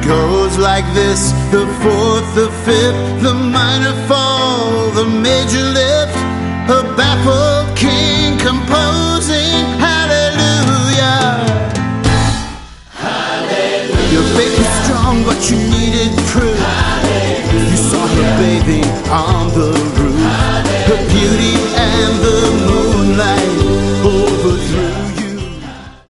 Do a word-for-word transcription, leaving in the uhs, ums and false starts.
goes like this: the fourth, the fifth, the minor fall, the major lift, a baffled king composing hallelujah. Hallelujah. Your faith was strong, but you needed proof. Hallelujah. You saw her bathing on the